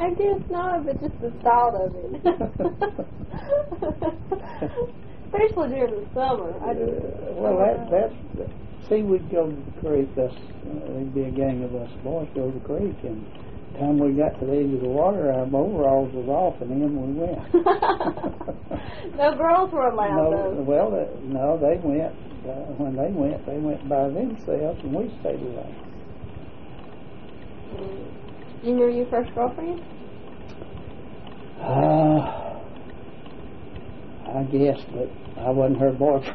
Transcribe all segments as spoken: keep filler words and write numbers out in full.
I guess not, but just the thought of it. Especially during the summer. I just, uh, well, that, that's, see, we'd go to the creek, us, uh, there'd be a gang of us boys go to the creek, and the time we got to the edge of the water, our overalls was off, and in we went. No girls were allowed, no, though. well, uh, no, they went, uh, when they went, they went by themselves, and we stayed away. Do you remember your first girlfriend? Uh, I guess, but I wasn't her boyfriend.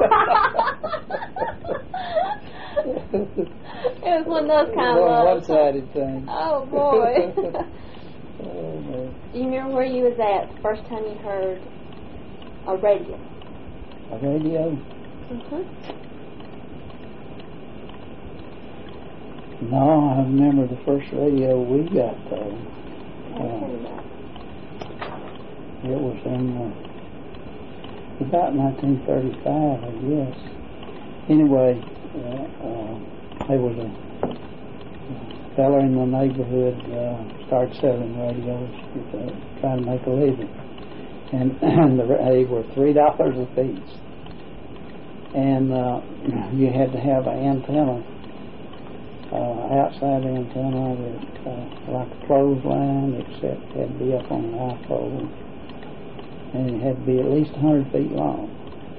It was one of those kind of loves. One-sided thing. Oh, boy. Oh, man. Do you remember where you was at the first time you heard a radio? A radio? Mm-hmm. No, I remember the first radio we got, though. Uh, it was in uh, about nineteen thirty-five, I guess. Anyway, uh, uh, there was a, a fella in the neighborhood uh, started selling radios, uh, trying to make a living. And, and the, they were three dollars a piece. And uh, you had to have an antenna. Uh, outside antenna that, uh, like a clothesline, except it had to be up on an iPhone, and it had to be at least one hundred feet long.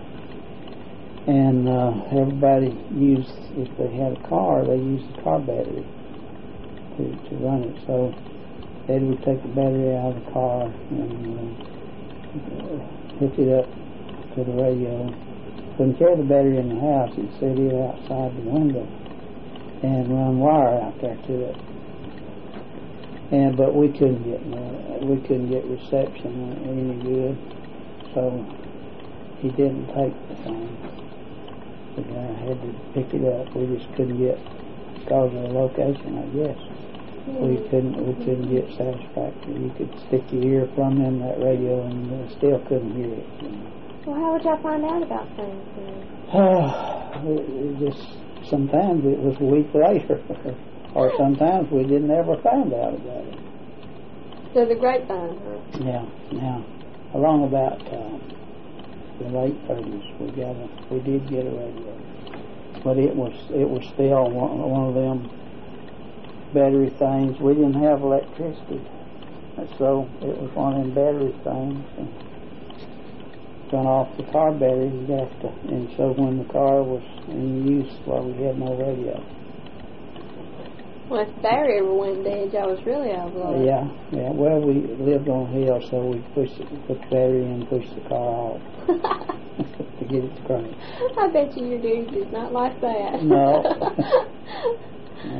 And uh, everybody used, if they had a car, they used the car battery to, to run it. So Ed would take the battery out of the car and uh, hook it up to the radio. Wouldn't carry the battery in the house; he'd set it outside the window and run wire out there to it. And but we couldn't get no, we couldn't get reception any good, so he didn't take the thing. The guy had to pick it up. We just couldn't get, because of the location, I guess. Mm-hmm. We couldn't we couldn't get satisfactory. You could stick your ear plumb in that radio and uh, still couldn't hear it. You know. Well, how would y'all find out about things then? Uh, it, it just. Sometimes it was a week later, or sometimes we didn't ever find out about it. So the grapevine, huh? Yeah, yeah. Along about uh, the late thirties, we got a, we did get a radio, but it was it was still one, one of them battery things. We didn't have electricity, so it was one of them battery things. And run off the car battery, you'd have to, and so when the car was in use, well, we had no radio. Well, if the battery ever went dead, y'all was really out of luck. Yeah, yeah. Well, we lived on a hill, so we pushed it, put the battery in and pushed the car off to get it to crank. I bet you your dude did not like that. No. No.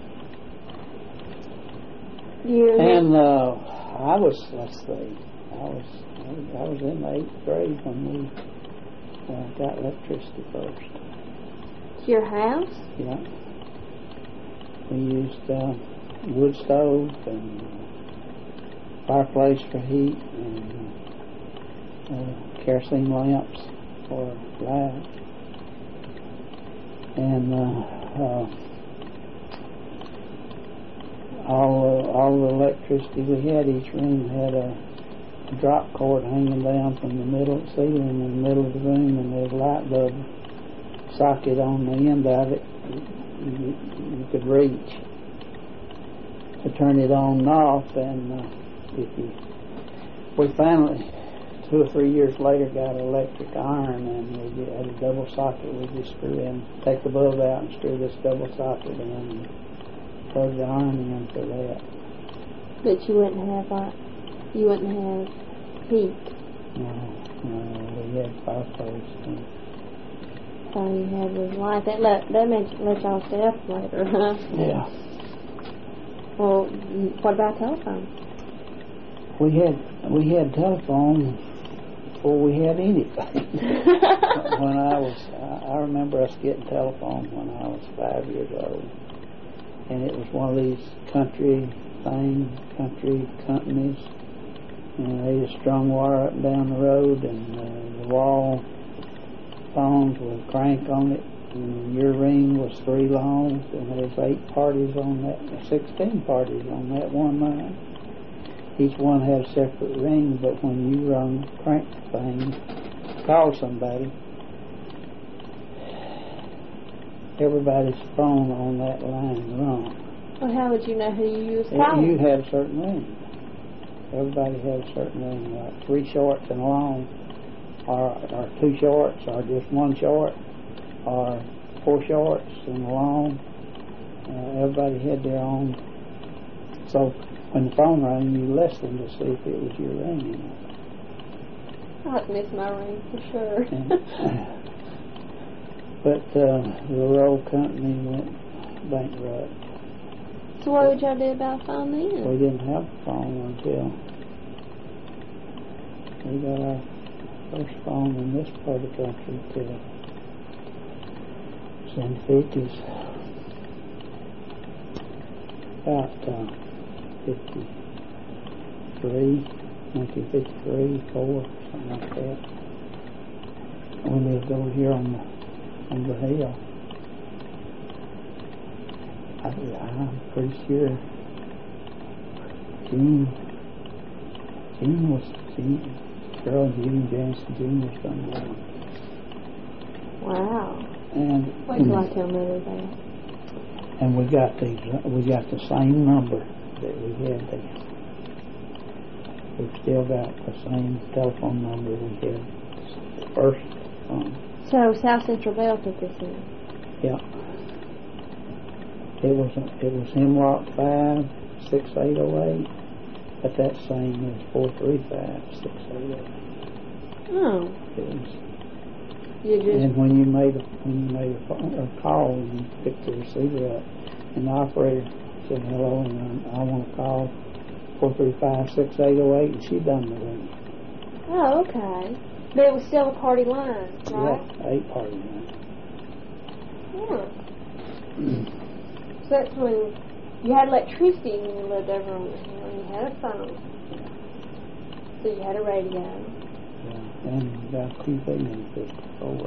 You and uh, I was, let's see, I was, I was in the eighth grade when we uh, got electricity first. Your house? Yeah. We used uh, wood stove and uh, fireplace for heat and uh, uh, kerosene lamps for light. And uh, uh, all uh, all the electricity we had, each room had a drop cord hanging down from the middle of the ceiling in the middle of the room, and there's a light bulb socket on the end of it you, you could reach to turn it on and off. And uh, if you, we finally, two or three years later, got an electric iron, and we had a double socket. We just screw in, take the bulb out and screw this double socket in and plug the iron in for that. But you wouldn't have like, you wouldn't have heat. No, no, we had fireplace. So you had the light. That let that made let y'all stay up later, huh? Yeah. Well, what about telephone? We had we had telephone before we had anything. When I was, I, I remember us getting telephone when I was five years old, and it was one of these country thing, country companies, and they just strung wire up and down the road, and uh, the wall phones with a crank on it, and your ring was three longs, and there's eight parties on that, sixteen parties on that one line. each one had a separate ring, but when you rung crank the thing, call somebody, everybody's phone on that line rung. Well, how would you know who you was You calling? had a certain ring. Everybody had a certain ring, like three shorts and a long, or, or two shorts, or just one short, or four shorts and a long. Uh, everybody had their own. So when the phone rang, you listened to see if it was your ring. I'd miss my ring for sure. But uh, the road company went bankrupt. So what would y'all do about a phone then? We didn't have a phone until we got our first phone in this part of the country till in the fifties. About uh, fifty-three, nineteen fifty-three, four, something like that. We lived over here on the, on the hill. I, I'm pretty sure Gene, Gene was, Gene, girl Gene Jansen, Gene was somewhere. Wow. And Wait till I tell Mother that. And we got these, we got the same number that we had then. We've still got the same telephone number we had the first phone. So South Central Bell took this in. Yeah. It was it was Hemlock five six eight oh eight, but that same is four three five six eight oh eight. Oh. It was. You just And when you made a when you made a, phone, a call, you picked the receiver up, and the operator said hello, and I, I want to call four three five six eight oh eight, and she done the ring. Oh, okay. But it was still a party line, right? Yeah, eight party line. Yeah. So that's when you had electricity when you lived over on the hill, and you had a phone. So you had a radio. Yeah, and got T V in fifty-four.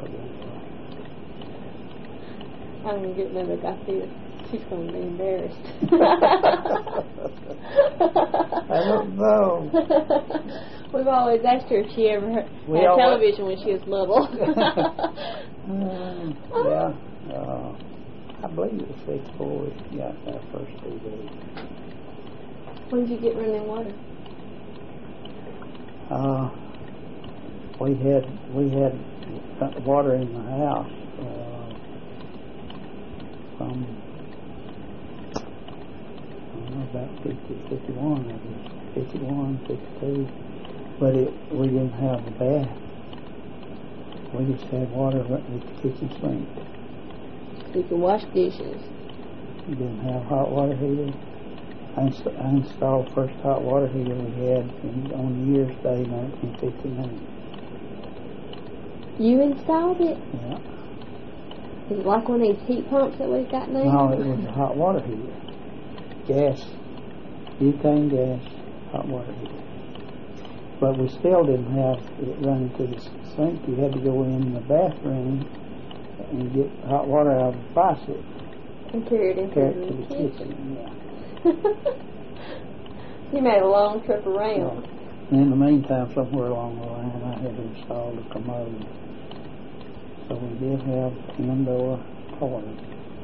I'm going to get Mother got this. She's going to be embarrassed. I don't know. We've always asked her if she ever had We had always- television when she was little. um, yeah, uh, I believe it was fifty-four we got our first T V. When did you get running water? Uh, we had we had water in the house uh, from I don't know, about fifty, fifty-one, I guess, fifty-one, fifty-two. But it, we didn't have a bath. We just had water right with the kitchen sink. So you can wash dishes. We didn't have hot water heater. I, inst- I installed the first hot water heater we had in, on New Year's Day, nineteen fifty-nine. You installed it? Yeah. Is it like one of these heat pumps that we've got now? No, it was a hot water heater. Gas. Butane gas hot water heater. But we still didn't have it running to the sink. You had to go in the bathroom and get hot water out of the faucet. And carry it into Carry it the, to the kitchen. kitchen. Yeah. You made a long trip around. And in the meantime, somewhere along the line, I had installed a commode. So we did have indoor toilet.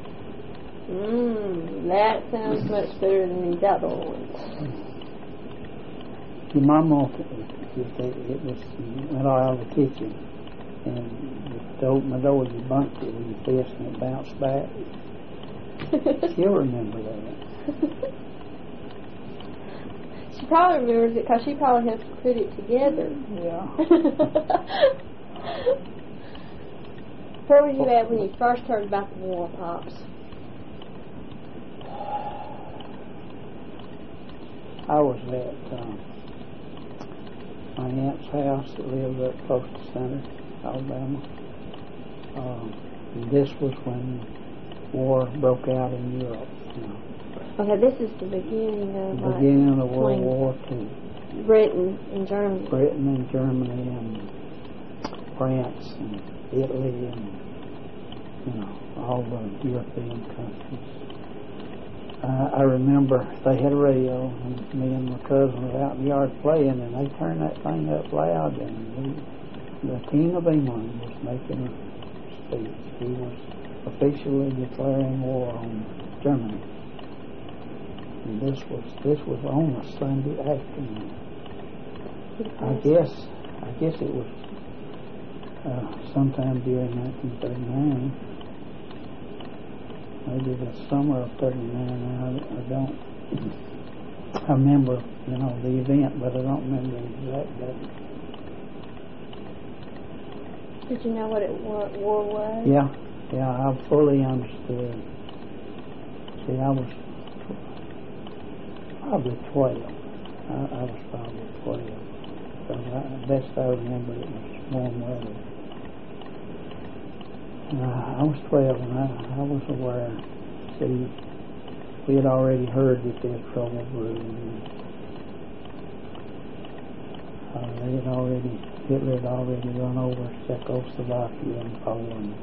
Mmm, that sounds much better than these outdoor ones. Your mama, it was went out of the kitchen, and to open the door, you bumped it with your fist, and it bounced back. She'll remember that. She probably remembers it because she probably has to put it together. Yeah. Where were you at when you first heard about the War Pops? I was at um, my aunt's house that lived up close to Center, Alabama. Um, and this was when war broke out in Europe. You know, Okay, this is the beginning of the like, beginning of World between War Two. Britain and Germany. Britain and Germany and France and Italy and you know all the European countries. Uh, I remember they had a radio, and me and my cousin were out in the yard playing, and they turned that thing up loud, and he, the King of England was making a speech. He was officially declaring war on Germany. And this was this was on a Sunday afternoon. I guess I guess it was uh, sometime during nineteen thirty-nine. Maybe the summer of thirty-nine. I, I don't. I remember, you know, the event, but I don't remember the exact date. Did you know what it war, war was? Yeah, yeah, I fully understood. See, I was probably twelve. I, I was probably twelve. So I, best I remember, it was warm weather. Uh, I was twelve, and I, I was aware. See, we had already heard that there's trouble brewing. Uh, they had already, Hitler had already run over Czechoslovakia and Poland.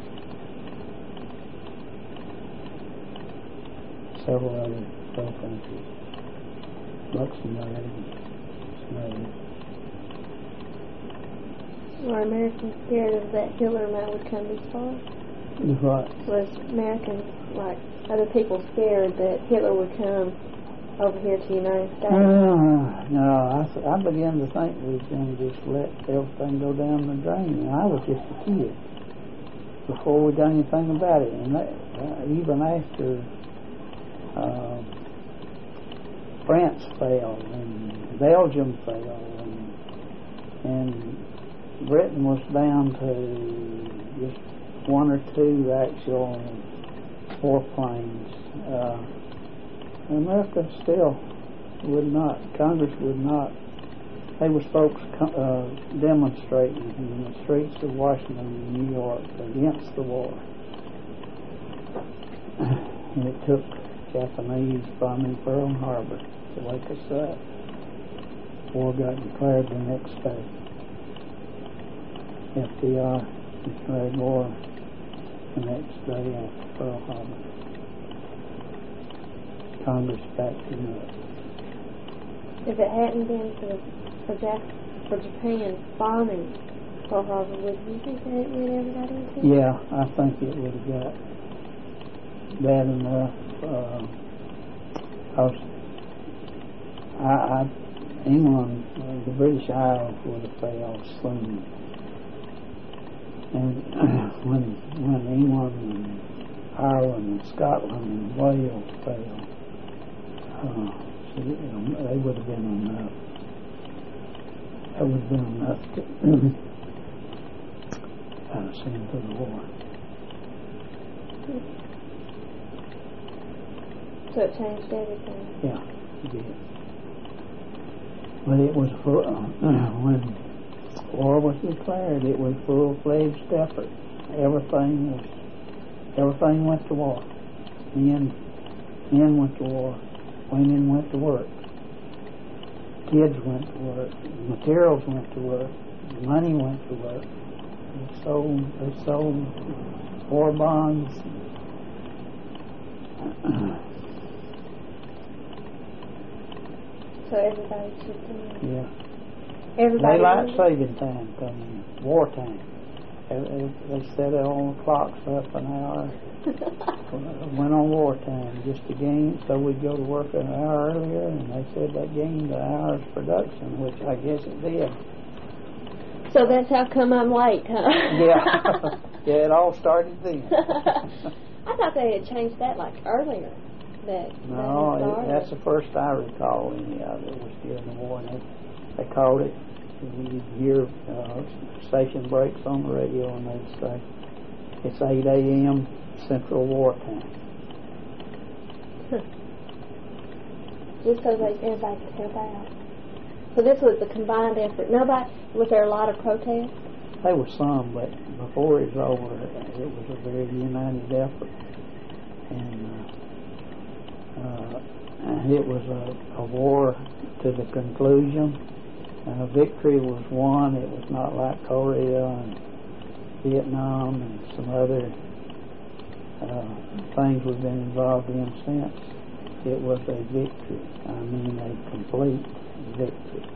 Several other pro countries. Luxembourg and Spain. Were Americans scared of that Hitler man would come this far? What? Was Americans, like other people, scared that Hitler would come over here to the United States? Uh, no, I, I began to think we was going to just let everything go down the drain. And I was just a kid before we done anything about it. And that, uh, even after uh, France fell and Belgium fell and, and Britain was down to just one or two actual warplanes. Uh, America still would not, Congress would not, there was folks uh, demonstrating in the streets of Washington and New York against the war. And it took Japanese bombing Pearl Harbor to wake us up. War got declared the next day. F D R declared war the next day after Pearl Harbor. Congress backed him up. If it hadn't been for for, Jap- for Japan bombing Pearl Harbor, would you think that we'd ever got into it? Yeah, I think it would have got bad enough. Uh, I, I, England, uh, the British Isles would have failed soon. And when when England and Ireland and Scotland and Wales failed, uh, so, you know, they would have been enough. That would have been enough to uh, send to the war. So it changed everything. Yeah, it did. But it was full, uh, when war was declared, it was full-fledged effort. Everything was, everything went to war. Men, men went to war. Women went to work. Kids went to work. Materials went to work. Money went to work. They sold, they sold war bonds. So everybody chipped in. Yeah. Everybody. Daylight saving time coming in. Wartime. They, they, they set all the clocks up an hour. Went on wartime just to gain, so we'd go to work an hour earlier, and they said that gained an hour's production, which I guess it did. So that's how come I'm late, huh? Yeah. Yeah, it all started then. I thought they had changed that like earlier. That No, that it, that's the first I recall any of it was during the war, and they, they called it, you'd hear uh, station breaks on the radio, and they'd say, it's eight a.m. Central Wartime. Huh. Just so they, everybody could help out. So this was the combined effort. Nobody, was there a lot of protests? There was some, but before it was over, it was a very united effort. And uh, uh, it was a, a war to the conclusion. Uh, victory was won. It was not like Korea and Vietnam and some other uh, things we've been involved in since. it was a victory. I mean, a complete victory.